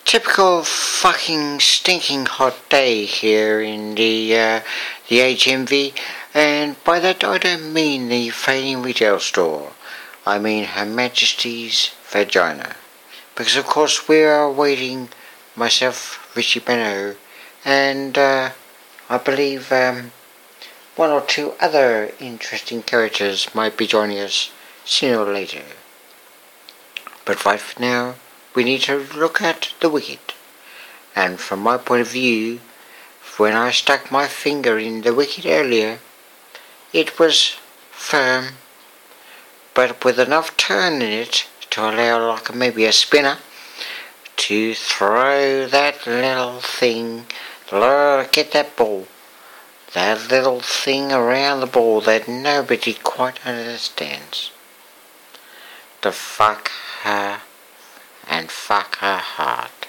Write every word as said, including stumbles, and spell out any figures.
Typical fucking stinking hot day here in the uh, the H M V, and by that I don't mean the fading retail store. I mean Her Majesty's vagina, because of course we are awaiting myself, Richie Beno, and uh, I believe um, one or two other interesting characters might be joining us sooner or later. But right for now, we need to look at the wicket. And from my point of view, when I stuck my finger in the wicket earlier, it was firm, but with enough turn in it to allow like maybe a spinner to throw that little thing, get that ball, that little thing around the ball that nobody quite understands. To fuck her and fuck her hard.